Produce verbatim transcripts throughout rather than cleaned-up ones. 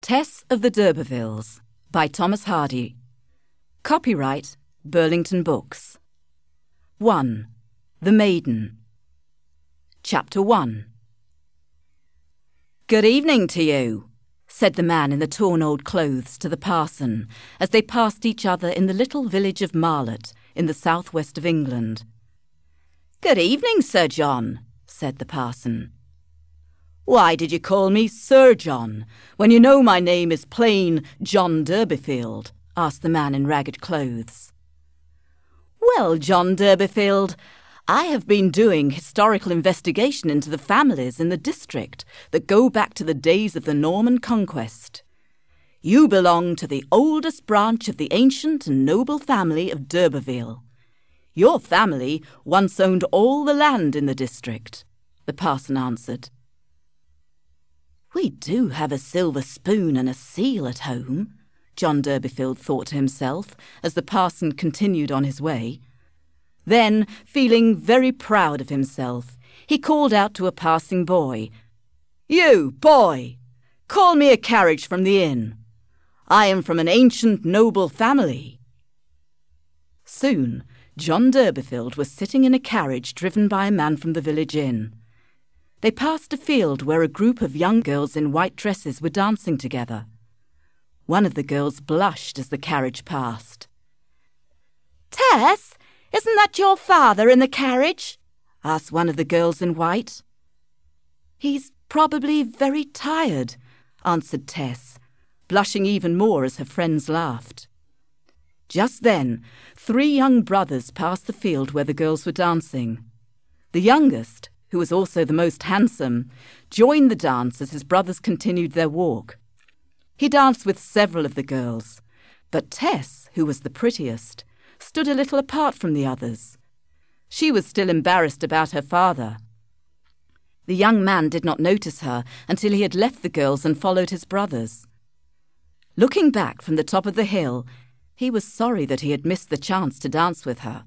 Tess of the D'Urbervilles by Thomas Hardy. Copyright Burlington Books. one. The Maiden. Chapter one. "Good evening to you," said the man in the torn old clothes to the parson as they passed each other in the little village of Marlott in the southwest of England. "Good evening, Sir John," said the parson. "Why did you call me Sir John, when you know my name is plain John Durbeyfield?" asked the man in ragged clothes. "Well, John Durbeyfield, I have been doing historical investigation into the families in the district that go back to the days of the Norman conquest. You belong to the oldest branch of the ancient and noble family of d'Urberville. Your family once owned all the land in the district," the parson answered. "We do have a silver spoon and a seal at home," John Durbeyfield thought to himself as the parson continued on his way. Then, feeling very proud of himself, he called out to a passing boy, "You, boy, call me a carriage from the inn. I am from an ancient noble family." Soon, John Durbeyfield was sitting in a carriage driven by a man from the village inn. They passed a field where a group of young girls in white dresses were dancing together. One of the girls blushed as the carriage passed. "Tess, isn't that your father in the carriage?" asked one of the girls in white. "He's probably very tired," answered Tess, blushing even more as her friends laughed. Just then, three young brothers passed the field where the girls were dancing. The youngest, who was also the most handsome, joined the dance as his brothers continued their walk. He danced with several of the girls, but Tess, who was the prettiest, stood a little apart from the others. She was still embarrassed about her father. The young man did not notice her until he had left the girls and followed his brothers. Looking back from the top of the hill, he was sorry that he had missed the chance to dance with her.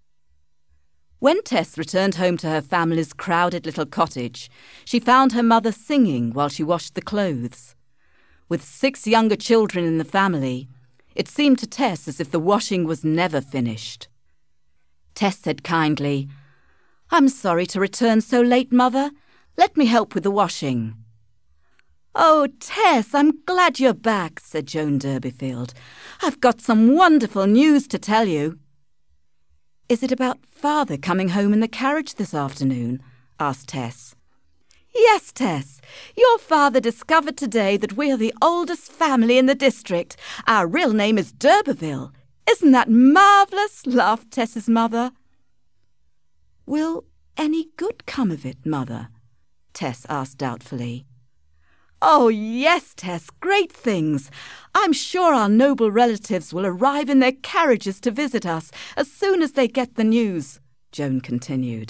When Tess returned home to her family's crowded little cottage, she found her mother singing while she washed the clothes. With six younger children in the family, it seemed to Tess as if the washing was never finished. Tess said kindly, "I'm sorry to return so late, Mother. Let me help with the washing." "Oh, Tess, I'm glad you're back," said Joan Durbeyfield. "I've got some wonderful news to tell you." "Is it about Father coming home in the carriage this afternoon?" asked Tess. "Yes, Tess. Your father discovered today that we are the oldest family in the district. Our real name is D'Urberville. Isn't that marvellous?" laughed Tess's mother. "Will any good come of it, Mother?" Tess asked doubtfully. "Oh, yes, Tess, great things. I'm sure our noble relatives will arrive in their carriages to visit us as soon as they get the news," Joan continued.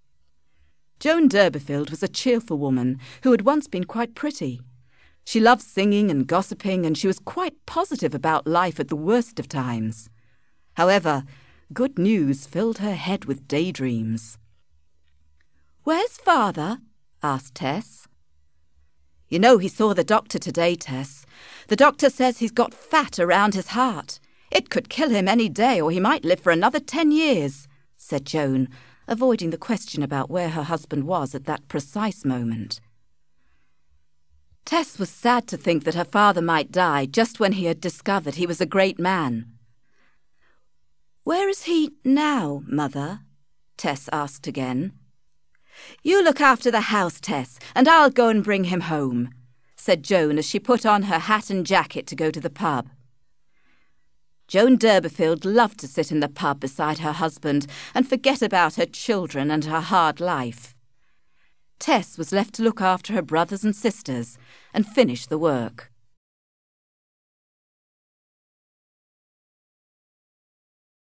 Joan Durbeyfield was a cheerful woman who had once been quite pretty. She loved singing and gossiping, and she was quite positive about life at the worst of times. However, good news filled her head with daydreams. "Where's Father?" asked Tess. "You know he saw the doctor today, Tess. The doctor says he's got fat around his heart. It could kill him any day, or he might live for another ten years, said Joan, avoiding the question about where her husband was at that precise moment. Tess was sad to think that her father might die just when he had discovered he was a great man. "Where is he now, Mother?" Tess asked again. "You look after the house, Tess, and I'll go and bring him home," said Joan as she put on her hat and jacket to go to the pub. Joan Durbeyfield loved to sit in the pub beside her husband and forget about her children and her hard life. Tess was left to look after her brothers and sisters and finish the work.